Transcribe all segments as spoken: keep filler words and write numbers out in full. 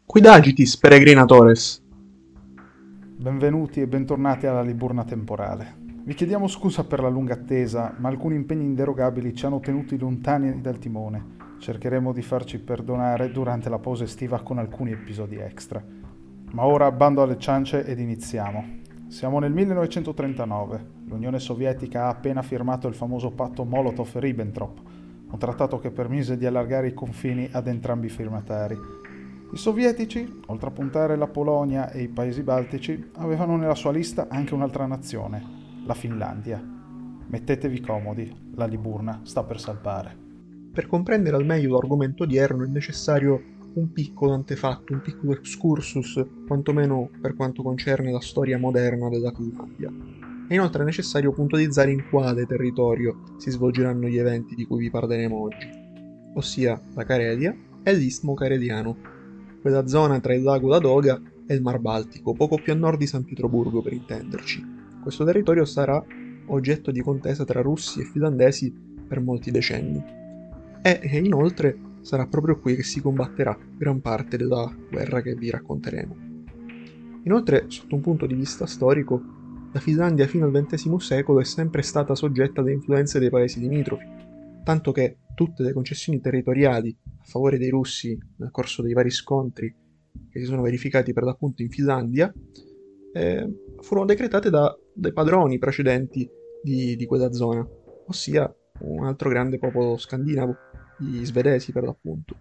Quid agitis, peregrinatores? Benvenuti e bentornati alla Liburna temporale. Vi chiediamo scusa per la lunga attesa, ma alcuni impegni inderogabili ci hanno tenuti lontani dal timone. Cercheremo di farci perdonare durante la pausa estiva con alcuni episodi extra. Ma ora bando alle ciance ed iniziamo. Siamo nel millenovecentotrentanove. L'Unione Sovietica ha appena firmato il famoso patto Molotov-Ribbentrop, un trattato che permise di allargare i confini ad entrambi i firmatari. I sovietici, oltre a puntare la Polonia e i paesi baltici, avevano nella sua lista anche un'altra nazione, la Finlandia. Mettetevi comodi, la Liburna sta per salpare. Per comprendere al meglio l'argomento odierno è necessario un piccolo antefatto, un piccolo excursus, quantomeno per quanto concerne la storia moderna della Finlandia. È inoltre necessario puntualizzare in quale territorio si svolgeranno gli eventi di cui vi parleremo oggi, ossia la Carelia e l'Istmo Careliano, quella zona tra il lago Ladoga e il Mar Baltico, poco più a nord di San Pietroburgo per intenderci. Questo territorio sarà oggetto di contesa tra russi e finlandesi per molti decenni. E, e inoltre sarà proprio qui che si combatterà gran parte della guerra che vi racconteremo. Inoltre, sotto un punto di vista storico, la Finlandia fino al ventesimo secolo è sempre stata soggetta alle influenze dei paesi limitrofi, tanto che tutte le concessioni territoriali a favore dei russi nel corso dei vari scontri che si sono verificati per l'appunto in Finlandia eh, furono decretate da, dai padroni precedenti di, di quella zona, ossia un altro grande popolo scandinavo, gli svedesi per l'appunto.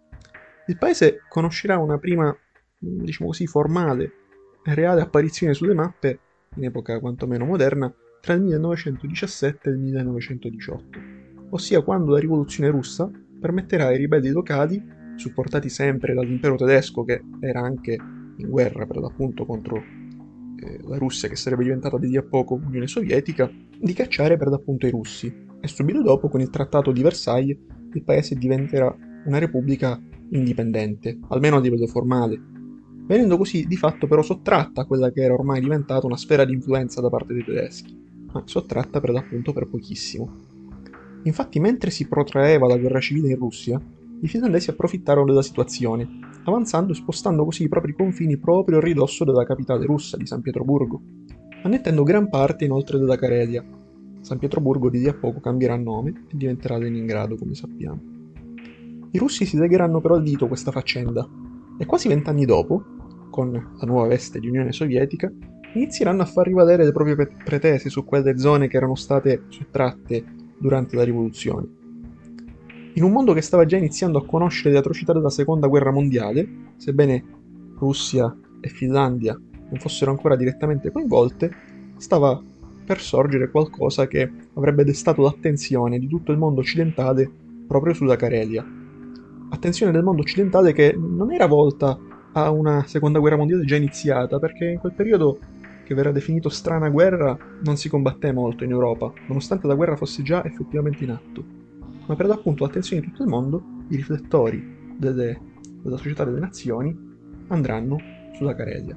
Il paese conoscerà una prima, diciamo così, formale e reale apparizione sulle mappe, in epoca quantomeno moderna, tra il millenovecentodiciassette e il millenovecentodiciotto, ossia quando la rivoluzione russa permetterà ai ribelli locali, supportati sempre dall'impero tedesco che era anche in guerra per l'appunto contro eh, la Russia che sarebbe diventata di lì a poco Unione Sovietica, di cacciare per l'appunto i russi. E subito dopo, con il trattato di Versailles, il paese diventerà una repubblica indipendente, almeno a livello formale, venendo così di fatto però sottratta a quella che era ormai diventata una sfera di influenza da parte dei tedeschi, ma sottratta per l'appunto per pochissimo. Infatti, mentre si protraeva la guerra civile in Russia, i finlandesi approfittarono della situazione, avanzando e spostando così i propri confini proprio a ridosso della capitale russa di San Pietroburgo, annettendo gran parte inoltre della Carelia. San Pietroburgo di lì a poco cambierà nome e diventerà Leningrado, come sappiamo. I russi si legheranno però al dito questa faccenda, e quasi vent'anni dopo, con la nuova veste di Unione Sovietica, inizieranno a far rivalere le proprie pretese su quelle zone che erano state sottratte durante la rivoluzione. In un mondo che stava già iniziando a conoscere le atrocità della seconda guerra mondiale, sebbene Russia e Finlandia non fossero ancora direttamente coinvolte, stava per sorgere qualcosa che avrebbe destato l'attenzione di tutto il mondo occidentale proprio sulla Carelia. Attenzione del mondo occidentale che non era volta a una seconda guerra mondiale già iniziata, perché in quel periodo, che verrà definito strana guerra, non si combatté molto in Europa, nonostante la guerra fosse già effettivamente in atto. Ma per l'appunto l'attenzione di tutto il mondo, i riflettori delle, della società delle nazioni andranno sulla Carelia.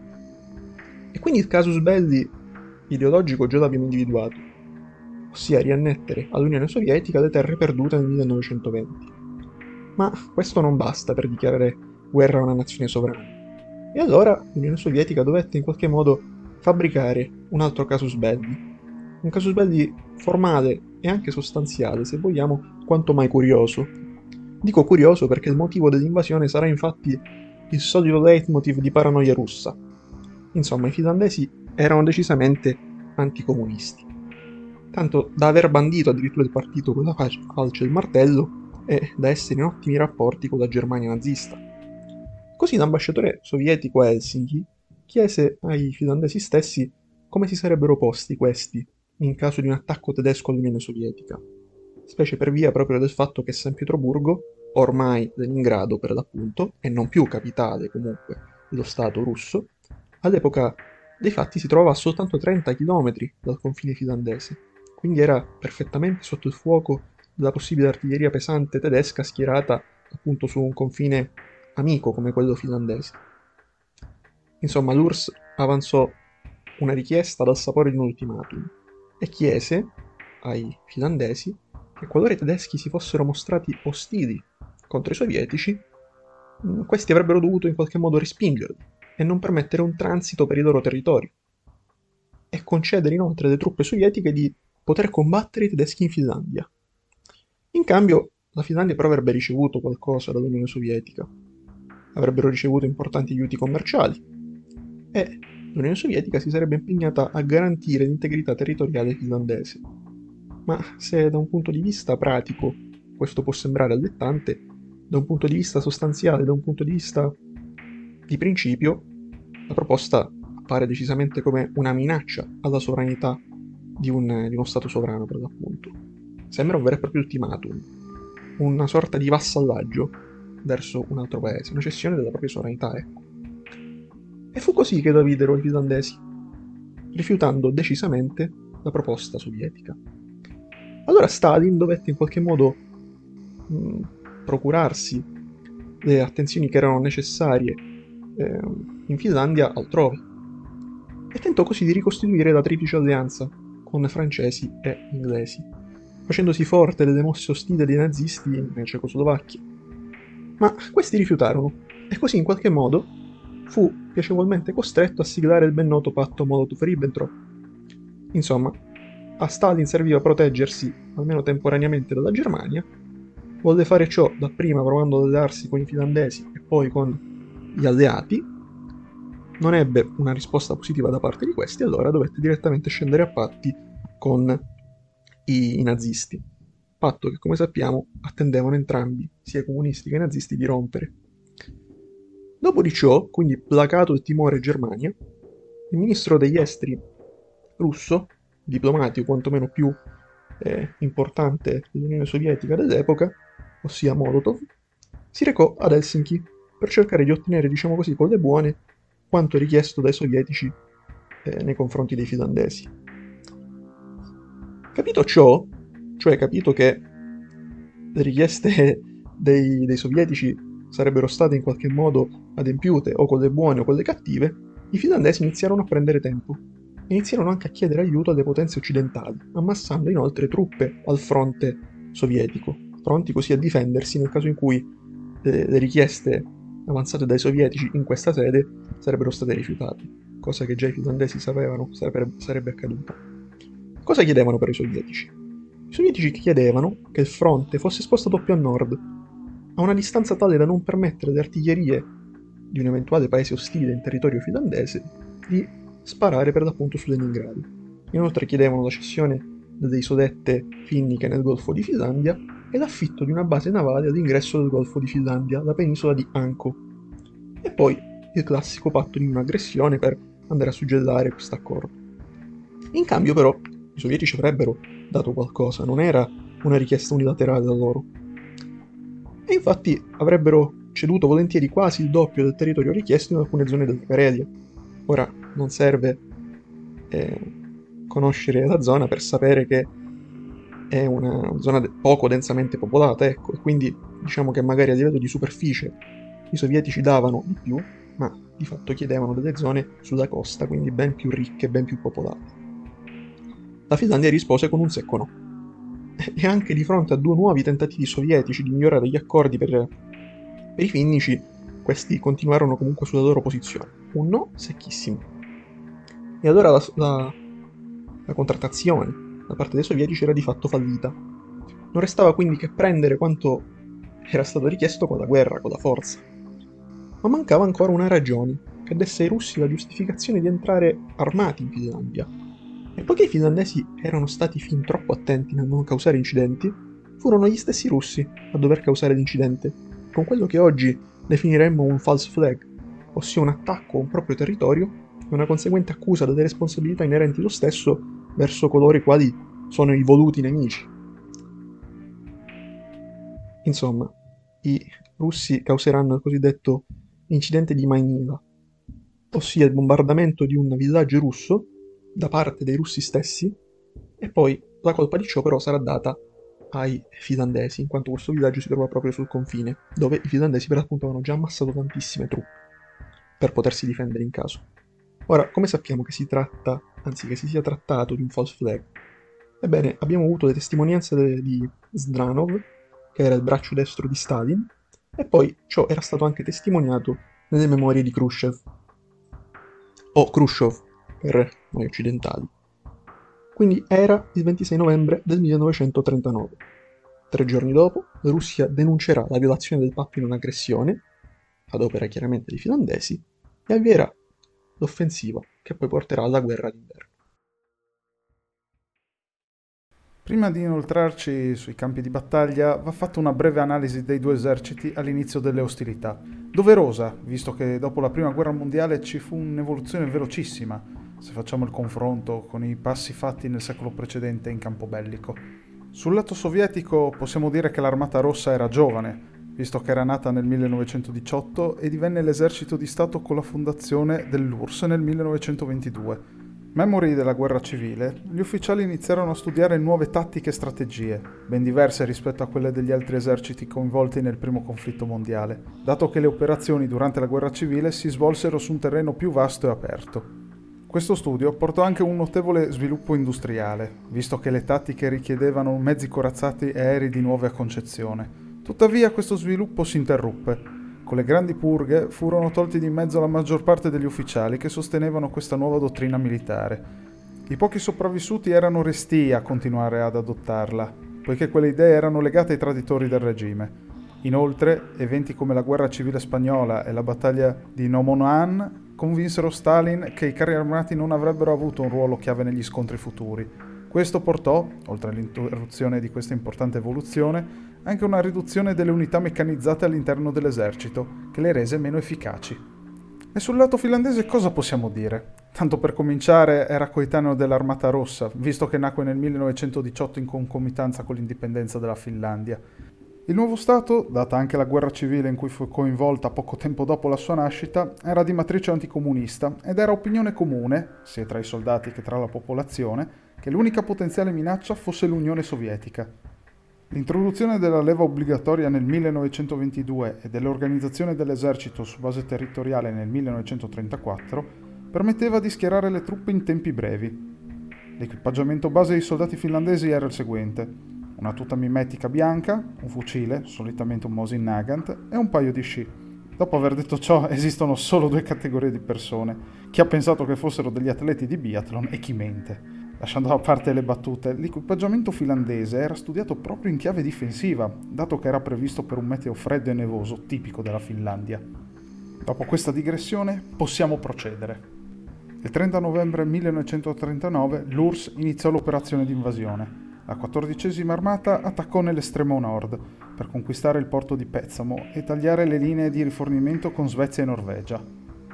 E quindi il casus belli ideologico già l'abbiamo individuato, ossia riannettere all'Unione Sovietica le terre perdute nel millenovecentoventi. Ma questo non basta per dichiarare guerra a una nazione sovrana. E allora l'Unione Sovietica dovette in qualche modo fabbricare un altro casus belli. Un casus belli formale e anche sostanziale, se vogliamo, quanto mai curioso. Dico curioso perché il motivo dell'invasione sarà infatti il solito leitmotiv di paranoia russa. Insomma, i finlandesi erano decisamente anticomunisti. Tanto da aver bandito addirittura il partito con la falce e il martello e da essere in ottimi rapporti con la Germania nazista. Così l'ambasciatore sovietico a Helsinki chiese ai finlandesi stessi come si sarebbero posti questi in caso di un attacco tedesco all'Unione Sovietica, specie per via proprio del fatto che San Pietroburgo, ormai Leningrado per l'appunto, e non più capitale comunque dello Stato russo, all'epoca dei fatti si trovava a soltanto trenta chilometri dal confine finlandese, quindi era perfettamente sotto il fuoco della possibile artiglieria pesante tedesca schierata appunto su un confine amico come quello finlandese. Insomma, l'U R S S avanzò una richiesta dal sapore di un ultimatum e chiese ai finlandesi che qualora i tedeschi si fossero mostrati ostili contro i sovietici, mh, questi avrebbero dovuto in qualche modo respingerli e non permettere un transito per i loro territori, e concedere inoltre alle truppe sovietiche di poter combattere i tedeschi in Finlandia. In cambio, la Finlandia però avrebbe ricevuto qualcosa dall'Unione Sovietica. Avrebbero ricevuto importanti aiuti commerciali e l'Unione Sovietica si sarebbe impegnata a garantire l'integrità territoriale finlandese. Ma se da un punto di vista pratico questo può sembrare allettante, da un punto di vista sostanziale, da un punto di vista di principio, la proposta appare decisamente come una minaccia alla sovranità di, un, di uno Stato sovrano, per l'appunto. Sembra un vero e proprio ultimatum, una sorta di vassallaggio verso un altro paese, una cessione della propria sovranità, ecco. E fu così che lo videro i finlandesi, rifiutando decisamente la proposta sovietica. Allora Stalin dovette in qualche modo mh, procurarsi le attenzioni che erano necessarie eh, in Finlandia altrove, e tentò così di ricostituire la triplice alleanza con francesi e inglesi, facendosi forte delle mosse ostili dei nazisti in Cecoslovacchia. Ma questi rifiutarono, e così in qualche modo fu piacevolmente costretto a siglare il ben noto patto Molotov-Ribbentrop. Insomma, a Stalin serviva proteggersi, almeno temporaneamente, dalla Germania, volle fare ciò dapprima provando ad allearsi con i finlandesi e poi con gli alleati, non ebbe una risposta positiva da parte di questi, allora dovette direttamente scendere a patti con i, i nazisti. Patto che, come sappiamo, attendevano entrambi, sia i comunisti che i nazisti, di rompere. Dopo di ciò, quindi placato il timore Germania, il ministro degli esteri russo, diplomatico quantomeno più eh, importante dell'Unione Sovietica dell'epoca, ossia Molotov, si recò ad Helsinki per cercare di ottenere, diciamo così, con le buone, quanto richiesto dai sovietici eh, nei confronti dei finlandesi. Capito ciò, cioè capito che le richieste dei, dei sovietici sarebbero state in qualche modo adempiute o con le buone o con le cattive, i finlandesi iniziarono a prendere tempo e iniziarono anche a chiedere aiuto alle potenze occidentali, ammassando inoltre truppe al fronte sovietico, pronti così a difendersi nel caso in cui le, le richieste avanzate dai sovietici in questa sede sarebbero state rifiutate, cosa che già i finlandesi sapevano sarebbe, sarebbe accaduta. Cosa chiedevano però i sovietici? I sovietici chiedevano che il fronte fosse spostato più a nord, a una distanza tale da non permettere alle artiglierie di un eventuale paese ostile in territorio finlandese di sparare per l'appunto su Leningrado. Inoltre chiedevano la cessione delle isodette finniche nel Golfo di Finlandia e l'affitto di una base navale all'ingresso del Golfo di Finlandia, la penisola di Anko. E poi il classico patto di un'aggressione per andare a suggellare questo accordo. In cambio però i sovietici avrebbero dato qualcosa, non era una richiesta unilaterale da loro. E infatti avrebbero ceduto volentieri quasi il doppio del territorio richiesto in alcune zone della Carelia. Ora, non serve eh, conoscere la zona per sapere che è una zona de- poco densamente popolata, ecco, e quindi diciamo che magari a livello di superficie i sovietici davano di più, ma di fatto chiedevano delle zone sulla costa, quindi ben più ricche, ben più popolate. La Finlandia rispose con un secco no. E anche di fronte a due nuovi tentativi sovietici di migliorare gli accordi per, per i finnici, questi continuarono comunque sulla loro posizione. Un no secchissimo. E allora la, la, la contrattazione da parte dei sovietici era di fatto fallita. Non restava quindi che prendere quanto era stato richiesto con la guerra, con la forza. Ma mancava ancora una ragione che desse ai russi la giustificazione di entrare armati in Finlandia. E poiché i finlandesi erano stati fin troppo attenti nel non causare incidenti, furono gli stessi russi a dover causare l'incidente, con quello che oggi definiremmo un false flag, ossia un attacco a un proprio territorio e una conseguente accusa delle responsabilità inerenti lo stesso verso coloro i quali sono i voluti nemici. Insomma, i russi causeranno il cosiddetto incidente di Mainiva, ossia il bombardamento di un villaggio russo da parte dei russi stessi, e poi la colpa di ciò però sarà data ai finlandesi, in quanto questo villaggio si trova proprio sul confine, dove i finlandesi per l'appunto avevano già ammassato tantissime truppe per potersi difendere in caso. Ora, come sappiamo che si tratta, anzi che si sia trattato di un false flag? Ebbene, abbiamo avuto le testimonianze de- di Zdranov, che era il braccio destro di Stalin, E poi ciò era stato anche testimoniato nelle memorie di Khrushchev, o Khrushchev per noi occidentali. Quindi era il ventisei novembre del millenovecentotrentanove. Tre giorni dopo, la Russia denuncerà la violazione del patto di non aggressione, ad opera chiaramente dei finlandesi, e avvierà l'offensiva che poi porterà alla guerra d'inverno. Prima di inoltrarci sui campi di battaglia, va fatta una breve analisi dei due eserciti all'inizio delle ostilità. Doverosa, visto che dopo la Prima Guerra Mondiale ci fu un'evoluzione velocissima, se facciamo il confronto con i passi fatti nel secolo precedente in campo bellico. Sul lato sovietico possiamo dire che l'Armata Rossa era giovane, visto che era nata nel millenovecentodiciotto e divenne l'esercito di Stato con la fondazione dell'U R S S nel millenovecentoventidue. Memori della guerra civile, gli ufficiali iniziarono a studiare nuove tattiche e strategie, ben diverse rispetto a quelle degli altri eserciti coinvolti nel primo conflitto mondiale, dato che le operazioni durante la guerra civile si svolsero su un terreno più vasto e aperto. Questo studio portò anche un notevole sviluppo industriale, visto che le tattiche richiedevano mezzi corazzati e aerei di nuova concezione. Tuttavia questo sviluppo si interruppe. Con le grandi purghe furono tolti di mezzo la maggior parte degli ufficiali che sostenevano questa nuova dottrina militare. I pochi sopravvissuti erano restii a continuare ad adottarla, poiché quelle idee erano legate ai traditori del regime. Inoltre, eventi come la guerra civile spagnola e la battaglia di Nomonhan convinsero Stalin che i carri armati non avrebbero avuto un ruolo chiave negli scontri futuri. Questo portò, oltre all'interruzione di questa importante evoluzione, anche una riduzione delle unità meccanizzate all'interno dell'esercito, che le rese meno efficaci. E sul lato finlandese cosa possiamo dire? Tanto per cominciare era coetaneo dell'Armata Rossa, visto che nacque nel millenovecentodiciotto in concomitanza con l'indipendenza della Finlandia. Il nuovo Stato, data anche la guerra civile in cui fu coinvolta poco tempo dopo la sua nascita, era di matrice anticomunista ed era opinione comune, sia tra i soldati che tra la popolazione, che l'unica potenziale minaccia fosse l'Unione Sovietica. L'introduzione della leva obbligatoria nel millenovecentoventidue e dell'organizzazione dell'esercito su base territoriale nel millenovecentotrentaquattro permetteva di schierare le truppe in tempi brevi. L'equipaggiamento base dei soldati finlandesi era il seguente: una tuta mimetica bianca, un fucile, solitamente un Mosin Nagant, e un paio di sci. Dopo aver detto ciò, esistono solo due categorie di persone: chi ha pensato che fossero degli atleti di biathlon e chi mente. Lasciando da parte le battute, l'equipaggiamento finlandese era studiato proprio in chiave difensiva, dato che era previsto per un meteo freddo e nevoso tipico della Finlandia. Dopo questa digressione, possiamo procedere. Il trenta novembre millenovecentotrentanove l'U R S S iniziò l'operazione di invasione. La quattordicesima armata attaccò nell'estremo nord, per conquistare il porto di Petsamo e tagliare le linee di rifornimento con Svezia e Norvegia.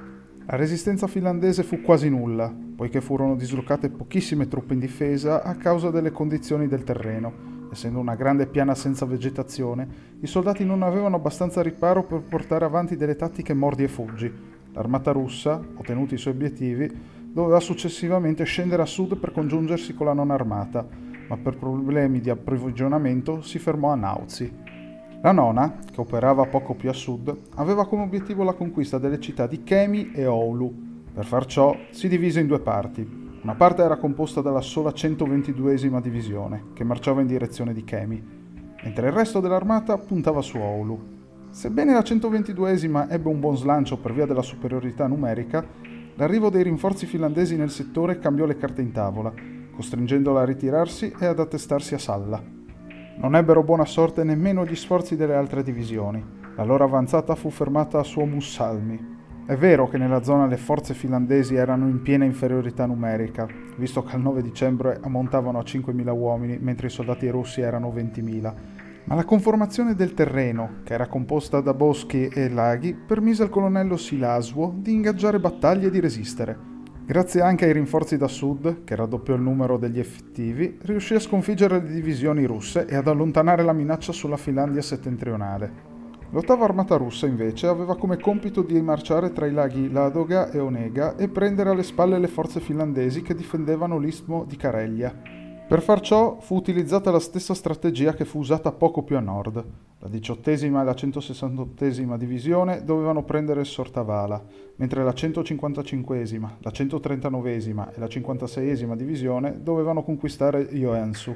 La resistenza finlandese fu quasi nulla, poiché furono dislocate pochissime truppe in difesa a causa delle condizioni del terreno. Essendo una grande piana senza vegetazione, i soldati non avevano abbastanza riparo per portare avanti delle tattiche mordi e fuggi. L'armata russa, ottenuti i suoi obiettivi, doveva successivamente scendere a sud per congiungersi con la non armata, ma per problemi di approvvigionamento si fermò a Nautsi. La nona, che operava poco più a sud, aveva come obiettivo la conquista delle città di Kemi e Oulu. Per far ciò si divise in due parti. Una parte era composta dalla sola centoventiduesima divisione, che marciava in direzione di Kemi, mentre il resto dell'armata puntava su Oulu. Sebbene la centoventiduesima ebbe un buon slancio per via della superiorità numerica, l'arrivo dei rinforzi finlandesi nel settore cambiò le carte in tavola, costringendola a ritirarsi e ad attestarsi a Salla. Non ebbero buona sorte nemmeno gli sforzi delle altre divisioni. La loro avanzata fu fermata a Suomussalmi. È vero che nella zona le forze finlandesi erano in piena inferiorità numerica, visto che al nove dicembre ammontavano a cinquemila uomini, mentre i soldati russi erano ventimila. Ma la conformazione del terreno, che era composta da boschi e laghi, permise al colonnello Silasuo di ingaggiare battaglie e di resistere. Grazie anche ai rinforzi da sud, che raddoppiò il numero degli effettivi, riuscì a sconfiggere le divisioni russe e ad allontanare la minaccia sulla Finlandia settentrionale. L'ottava armata russa, invece, aveva come compito di marciare tra i laghi Ladoga e Onega e prendere alle spalle le forze finlandesi che difendevano l'istmo di Karelia. Per far ciò fu utilizzata la stessa strategia che fu usata poco più a nord. La diciottesima e la centosessantottesima divisione dovevano prendere Sortavala, mentre la centocinquantacinquesima, la centotrentanovesima e la cinquantaseiesima divisione dovevano conquistare Joensuu.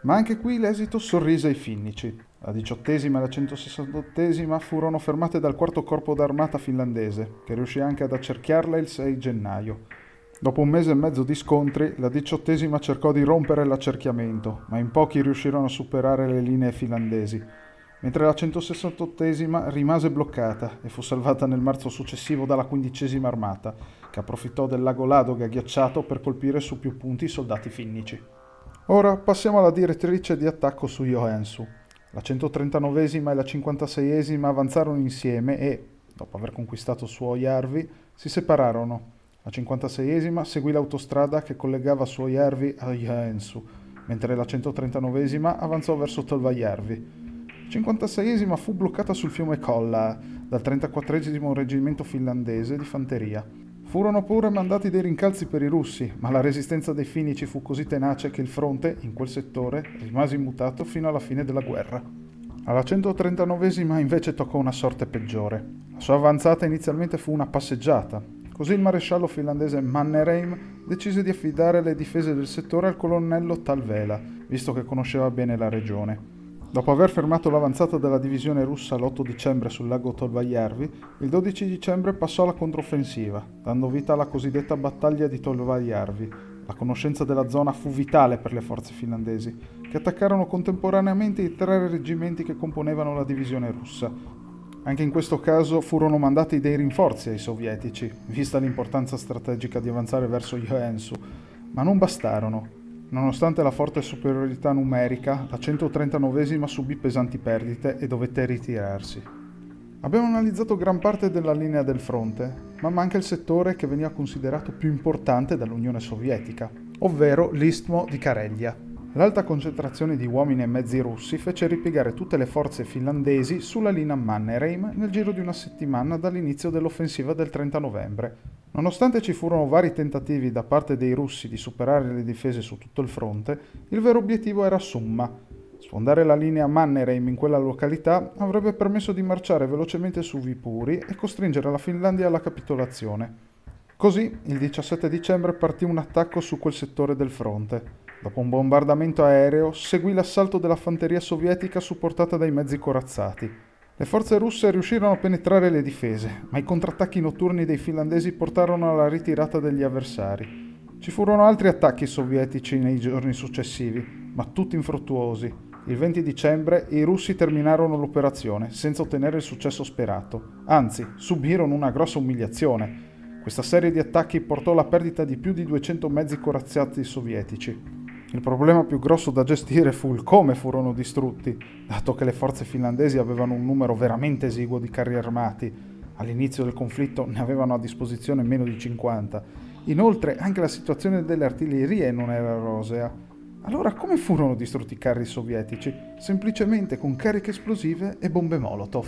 Ma anche qui l'esito sorrise ai finnici. La diciottesima e la centosessantottesima furono fermate dal quarto corpo d'armata finlandese, che riuscì anche ad accerchiarla il sei gennaio. Dopo un mese e mezzo di scontri, la diciottesima cercò di rompere l'accerchiamento, ma in pochi riuscirono a superare le linee finlandesi, mentre la centosessantottesima rimase bloccata e fu salvata nel marzo successivo dalla quindicesima armata, che approfittò del lago Ladoga ghiacciato per colpire su più punti i soldati finnici. Ora passiamo alla direttrice di attacco su Joensuu. La centotrentanovesima e la cinquantaseiesima avanzarono insieme e, dopo aver conquistato Suojärvi, si separarono. La cinquantaseiesima seguì l'autostrada che collegava Suojärvi a Joensuu, mentre la centotrentanovesima avanzò verso Tolvajärvi. La cinquantaseiesima fu bloccata sul fiume Kolla dal trentaquattresimo reggimento finlandese di fanteria. Furono pure mandati dei rincalzi per i russi, ma la resistenza dei finnici fu così tenace che il fronte, in quel settore, rimase immutato fino alla fine della guerra. Alla centotrentanovesima invece toccò una sorte peggiore. La sua avanzata inizialmente fu una passeggiata. Così il maresciallo finlandese Mannerheim decise di affidare le difese del settore al colonnello Talvela, visto che conosceva bene la regione. Dopo aver fermato l'avanzata della divisione russa l'otto dicembre sul lago Tolvajärvi, il dodici dicembre passò alla controffensiva, dando vita alla cosiddetta battaglia di Tolvajärvi. La conoscenza della zona fu vitale per le forze finlandesi, che attaccarono contemporaneamente i tre reggimenti che componevano la divisione russa. Anche in questo caso furono mandati dei rinforzi ai sovietici, vista l'importanza strategica di avanzare verso Joensuu, ma non bastarono. Nonostante la forte superiorità numerica, la centotrentanovesima subì pesanti perdite e dovette ritirarsi. Abbiamo analizzato gran parte della linea del fronte, ma manca il settore che veniva considerato più importante dall'Unione Sovietica, ovvero l'Istmo di Karelia. L'alta concentrazione di uomini e mezzi russi fece ripiegare tutte le forze finlandesi sulla linea Mannerheim nel giro di una settimana dall'inizio dell'offensiva del trenta novembre. Nonostante ci furono vari tentativi da parte dei russi di superare le difese su tutto il fronte, il vero obiettivo era Summa. Sfondare la linea Mannerheim in quella località avrebbe permesso di marciare velocemente su Viipuri e costringere la Finlandia alla capitolazione. Così, il diciassette dicembre partì un attacco su quel settore del fronte. Dopo un bombardamento aereo, seguì l'assalto della fanteria sovietica supportata dai mezzi corazzati. Le forze russe riuscirono a penetrare le difese, ma i contrattacchi notturni dei finlandesi portarono alla ritirata degli avversari. Ci furono altri attacchi sovietici nei giorni successivi, ma tutti infruttuosi. Il venti dicembre i russi terminarono l'operazione, senza ottenere il successo sperato. Anzi, subirono una grossa umiliazione. Questa serie di attacchi portò alla perdita di più di duecento mezzi corazzati sovietici. Il problema più grosso da gestire fu il come furono distrutti, dato che le forze finlandesi avevano un numero veramente esiguo di carri armati. All'inizio del conflitto ne avevano a disposizione meno di cinquanta. Inoltre anche la situazione delle artiglierie non era rosea. Allora come furono distrutti i carri sovietici? Semplicemente con cariche esplosive e bombe Molotov.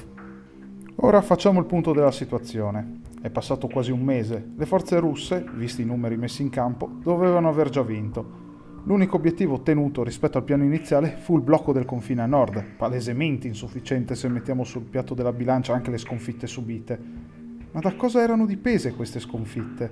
Ora facciamo il punto della situazione. È passato quasi un mese. Le forze russe, visti i numeri messi in campo, dovevano aver già vinto. L'unico obiettivo ottenuto rispetto al piano iniziale fu il blocco del confine a nord, palesemente insufficiente se mettiamo sul piatto della bilancia anche le sconfitte subite. Ma da cosa erano dipese queste sconfitte?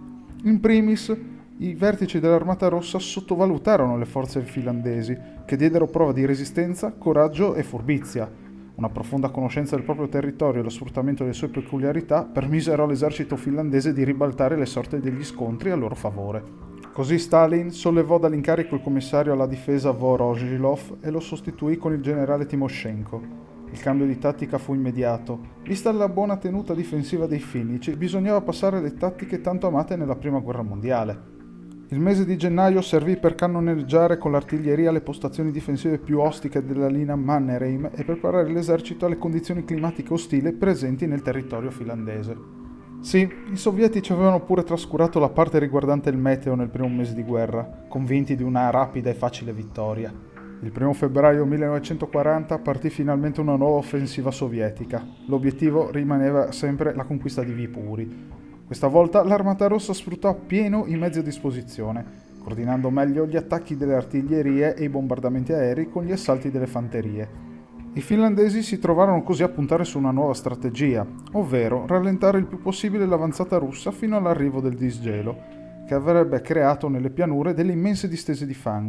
In primis, i vertici dell'Armata Rossa sottovalutarono le forze finlandesi, che diedero prova di resistenza, coraggio e furbizia. Una profonda conoscenza del proprio territorio e lo sfruttamento delle sue peculiarità permisero all'esercito finlandese di ribaltare le sorti degli scontri a loro favore. Così Stalin sollevò dall'incarico il commissario alla difesa Vorozhilov e lo sostituì con il generale Timoshenko. Il cambio di tattica fu immediato. Vista la buona tenuta difensiva dei finnici, bisognava passare alle tattiche tanto amate nella Prima Guerra Mondiale. Il mese di gennaio servì per cannoneggiare con l'artiglieria le postazioni difensive più ostiche della linea Mannerheim e preparare l'esercito alle condizioni climatiche ostili presenti nel territorio finlandese. Sì, i sovietici avevano pure trascurato la parte riguardante il meteo nel primo mese di guerra, convinti di una rapida e facile vittoria. Il primo febbraio millenovecentoquaranta partì finalmente una nuova offensiva sovietica. L'obiettivo rimaneva sempre la conquista di Viipuri. Questa volta l'Armata Rossa sfruttò appieno i mezzi a disposizione, coordinando meglio gli attacchi delle artiglierie e i bombardamenti aerei con gli assalti delle fanterie. I finlandesi si trovarono così a puntare su una nuova strategia, ovvero rallentare il più possibile l'avanzata russa fino all'arrivo del disgelo, che avrebbe creato nelle pianure delle immense distese di fango,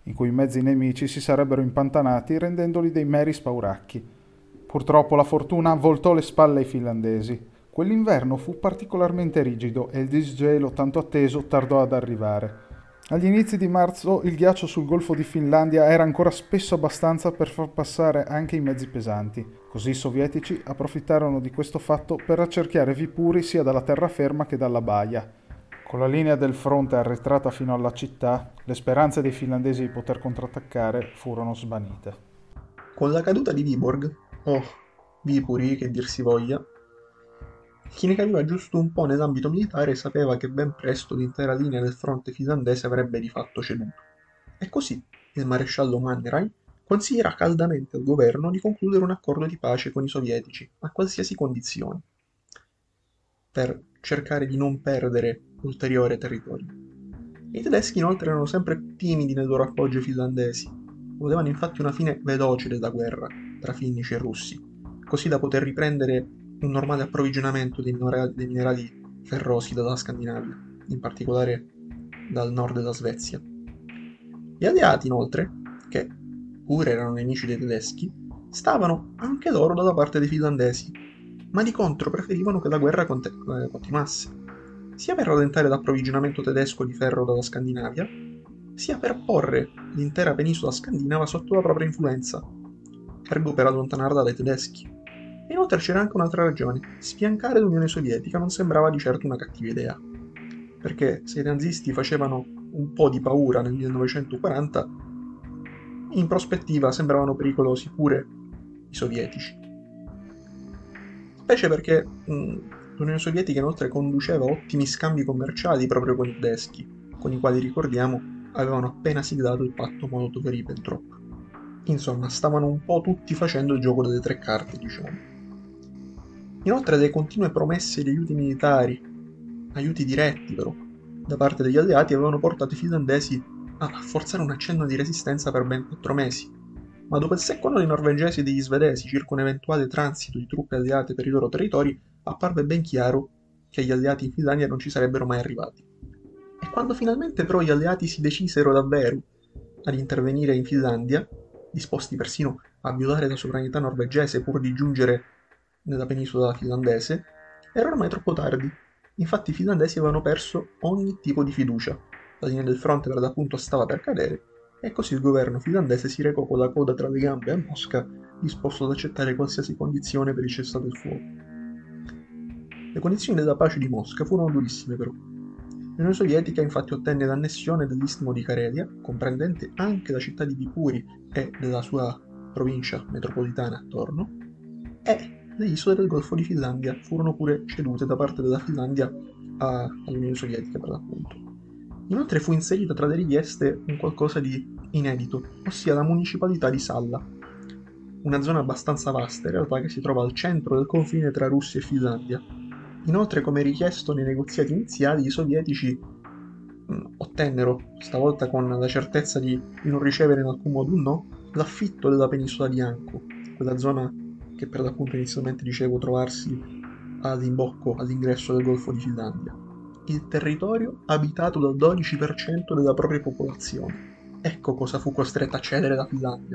in cui i mezzi nemici si sarebbero impantanati rendendoli dei meri spauracchi. Purtroppo la fortuna voltò le spalle ai finlandesi. Quell'inverno fu particolarmente rigido e il disgelo tanto atteso tardò ad arrivare. Agli inizi di marzo il ghiaccio sul golfo di Finlandia era ancora spesso abbastanza per far passare anche i mezzi pesanti. Così i sovietici approfittarono di questo fatto per accerchiare Viipuri sia dalla terraferma che dalla baia. Con la linea del fronte arretrata fino alla città, le speranze dei finlandesi di poter contrattaccare furono svanite. Con la caduta di Viborg, o Viipuri che dir si voglia, chi ne capiva giusto un po' nell'ambito militare sapeva che ben presto l'intera linea del fronte finlandese avrebbe di fatto ceduto. E così il maresciallo Mannerheim consiglierà caldamente al governo di concludere un accordo di pace con i sovietici a qualsiasi condizione, per cercare di non perdere ulteriore territorio. I tedeschi inoltre erano sempre più timidi nel loro appoggio ai finlandesi, volevano infatti una fine veloce della guerra tra finnici e russi, così da poter riprendere un normale approvvigionamento dei minerali, dei minerali ferrosi dalla Scandinavia, in particolare dal nord della Svezia. Gli alleati, inoltre, che pure erano nemici dei tedeschi, stavano anche loro dalla parte dei finlandesi, ma di contro preferivano che la guerra cont- eh, continuasse, sia per rallentare l'approvvigionamento tedesco di ferro dalla Scandinavia, sia per porre l'intera penisola scandinava sotto la propria influenza, ergo per allontanarla dai tedeschi. E inoltre c'era anche un'altra ragione: sfiancare l'Unione Sovietica non sembrava di certo una cattiva idea, perché se i nazisti facevano un po' di paura nel millenovecentoquaranta, in prospettiva sembravano pericolosi pure i sovietici. Specie perché mh, l'Unione Sovietica inoltre conduceva ottimi scambi commerciali proprio con i tedeschi, con i quali, ricordiamo, avevano appena siglato il patto Molotov-Ribbentrop. Insomma, stavano un po' tutti facendo il gioco delle tre carte, diciamo. Inoltre le continue promesse di aiuti militari, aiuti diretti però, da parte degli alleati avevano portato i finlandesi a forzare un accenno di resistenza per ben quattro mesi, ma dopo il secco no dei norvegesi e degli svedesi circa un eventuale transito di truppe alleate per i loro territori, apparve ben chiaro che gli alleati in Finlandia non ci sarebbero mai arrivati. E quando finalmente però gli alleati si decisero davvero ad intervenire in Finlandia, disposti persino a violare la sovranità norvegese pur di giungere nella penisola finlandese, era ormai troppo tardi. Infatti i finlandesi avevano perso ogni tipo di fiducia, la linea del fronte per l'appunto stava per cadere, e così il governo finlandese si recò con la coda tra le gambe a Mosca, disposto ad accettare qualsiasi condizione per il cessate il fuoco. Le condizioni della pace di Mosca furono durissime però. L'Unione Sovietica infatti ottenne l'annessione dell'istmo di Karelia, comprendente anche la città di Viipuri e della sua provincia metropolitana attorno, e le isole del Golfo di Finlandia furono pure cedute da parte della Finlandia a, all'Unione Sovietica per l'appunto. Inoltre fu inserita tra le richieste un qualcosa di inedito, ossia la municipalità di Salla, una zona abbastanza vasta in realtà che si trova al centro del confine tra Russia e Finlandia. Inoltre, come richiesto nei negoziati iniziali, i sovietici mh, ottennero, stavolta con la certezza di, di non ricevere in alcun modo un no, l'affitto della penisola di Anko, quella zona che per l'appunto inizialmente dicevo trovarsi all'imbocco, all'ingresso del Golfo di Finlandia. Il territorio abitato dal dodici per cento della propria popolazione. Ecco cosa fu costretta a cedere la Finlandia.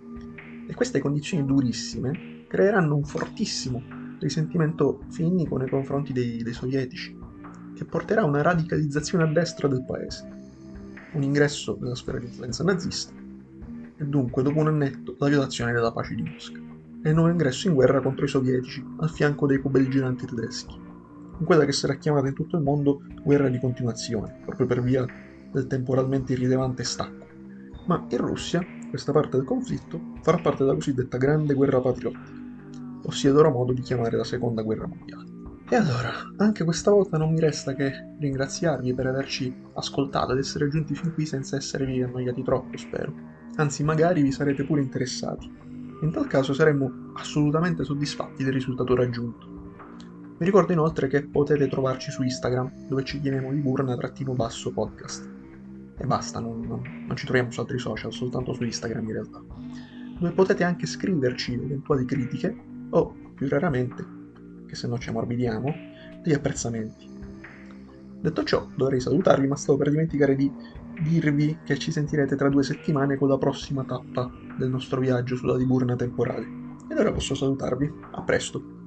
E queste condizioni durissime creeranno un fortissimo risentimento finnico nei confronti dei, dei sovietici, che porterà a una radicalizzazione a destra del paese, un ingresso nella sfera di influenza nazista, e dunque, dopo un annetto, la violazione della pace di Mosca, e il nuovo ingresso in guerra contro i sovietici al fianco dei co-belligeranti tedeschi, in quella che sarà chiamata in tutto il mondo guerra di continuazione, proprio per via del temporalmente irrilevante stacco. Ma in Russia, questa parte del conflitto farà parte della cosiddetta Grande Guerra Patriottica, ossia il loro modo di chiamare la Seconda Guerra Mondiale. E allora, anche questa volta non mi resta che ringraziarvi per averci ascoltato ed essere giunti fin qui senza esservi annoiati troppo, spero. Anzi, magari vi sarete pure interessati. In tal caso saremmo assolutamente soddisfatti del risultato raggiunto. Vi ricordo inoltre che potete trovarci su Instagram, dove ci chiamiamo Liburna-podcast. E basta, non, non, non ci troviamo su altri social, soltanto su Instagram in realtà. Dove potete anche scriverci eventuali critiche o, più raramente, che se no ci ammorbidiamo, degli apprezzamenti. Detto ciò, dovrei salutarvi, ma stavo per dimenticare di dirvi che ci sentirete tra due settimane con la prossima tappa del nostro viaggio sulla Liburna temporale. Ed ora posso salutarvi. A presto.